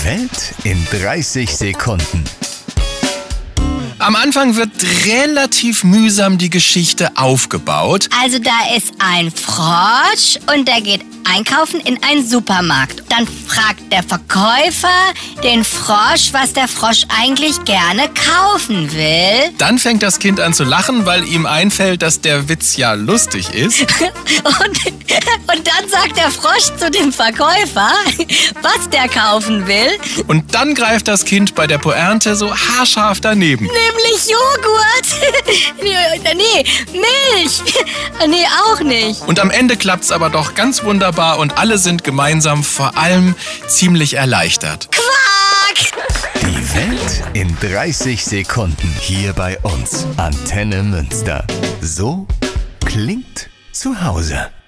Die Welt in 30 Sekunden. Am Anfang wird relativ mühsam die Geschichte aufgebaut. Also da ist ein Frosch und der geht einkaufen in einen Supermarkt. Dann fragt der Verkäufer den Frosch, was der Frosch eigentlich gerne kaufen will. Dann fängt das Kind an zu lachen, weil ihm einfällt, dass der Witz ja lustig ist. Und dann sagt der Frosch zu dem Verkäufer, was der kaufen will. Und dann greift das Kind bei der Pointe so haarscharf daneben. Nämlich Joghurt. Nee, Milch. Nee, auch nicht. Und am Ende klappt's aber doch ganz wunderbar und alle sind gemeinsam vor allem ziemlich erleichtert. Quack! Die Welt in 30 Sekunden hier bei uns. Antenne Münster. So klingt zu Hause.